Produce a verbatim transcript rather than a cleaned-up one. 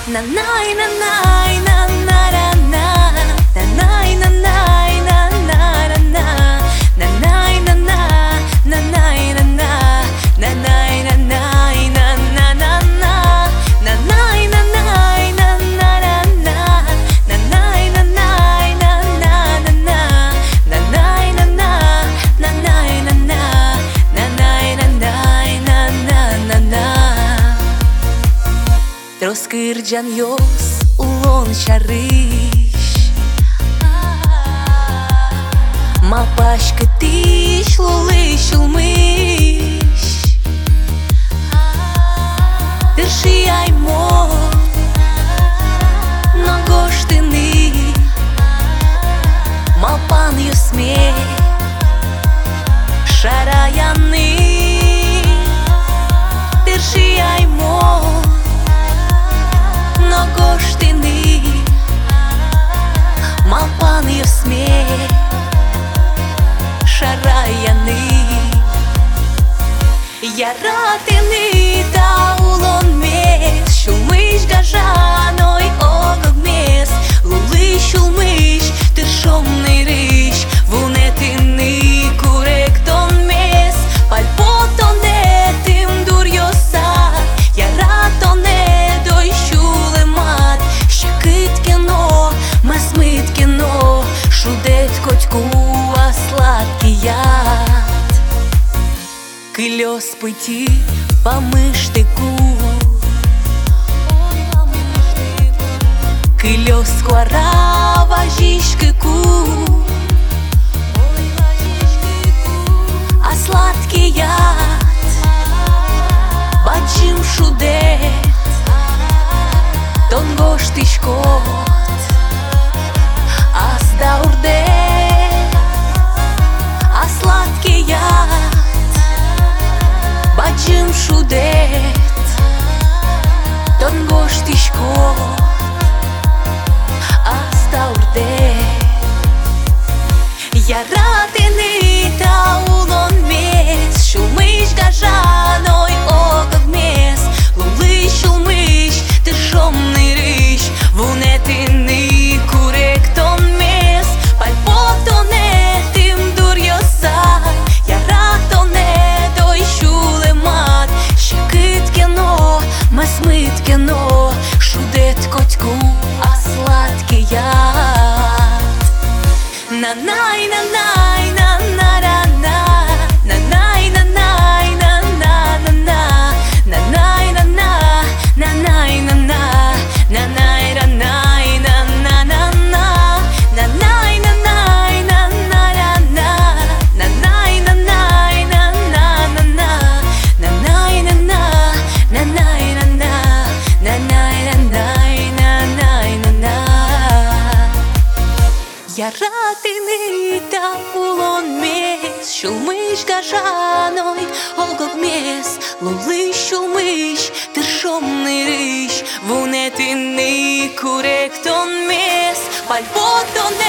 Na nai na nai na na na na na nai na nai na na na na na nai na na na nai na na na nai na nai na na na na na nai na nai na na na na na nai na nai na na na na na nai na na na nai na na na nai na nai na na na na Troskârgean jos ulon și-ariș Ma pași câtiș luliș ulmiș Târși ai mor No goștini Ma pan ju smie Šarajani Târși ai mor No goștini Ma pan ju smie Šarajani Yaratini ta ulon mes Shulmish gajanoi ogog mes Lulish shulmish târshomni rish Vunetini kurekton mes Palpoton etim duryosat Yaraton edoi shulemat Shakit keno, masmit keno Shudet котьку а сладкий яд Кильос пыти по мыштыку Кильос сквара важишкыку А сладкий яд Бачим шудет Тон гоштышкот Asta urde A sladký jad Bacim šudet Ton goštiško Asta urde Yaratini ta ulon mes Shulmish gajanoi ogog mes Lulish shulmish târshomni rish Vunetini kurekton mes Palpoton etim duryosat Yaraton edoi shulemat Shakit keno, masmit keno Shudet котьку а сладкий яд Na nai na nai na na na na Na nai na nai na na na na Na nai na na na nai na na Na nai na nai na na na na Na nai na nai na na na na Na nai na nai na na na na Na nai na na na nai na na Na nai na nai na nai na na Yaratini ta ulon mes Shulmish gajanoi ogog mes Lulish shulmish târshomni rish Vunetini kurekton mes Palpoton